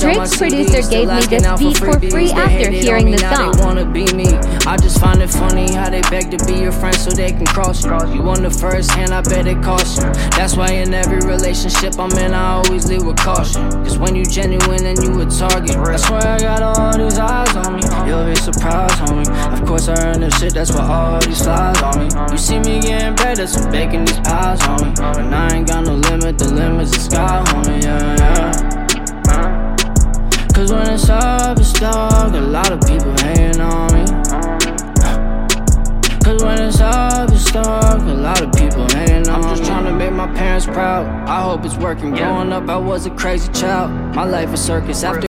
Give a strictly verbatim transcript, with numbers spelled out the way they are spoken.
Drake's producer gave me this beat for free after hearing the song. They wanna be me. I just find it funny how they beg to be your friend so they can cross you. You on the first hand, I bet it costs you. That's why in every relationship I'm in, I always leave with caution. Cause when you genuine and you a target, that's why I got all these eyes on me. You'll be surprised, homie. Of course I earn this shit, that's why all these flies on me. You see me getting bread, that's some baking these pies on me. And I ain't got no limit, the limit's the sky, homie, yeah, yeah. Cause when it's up, it's dark, a lot of people hating on me. Cause when it's up, it's dark, a lot of people hating on me. I'm just trying to make my parents proud, I hope it's working. Growing up, I was a crazy child. My life is circus after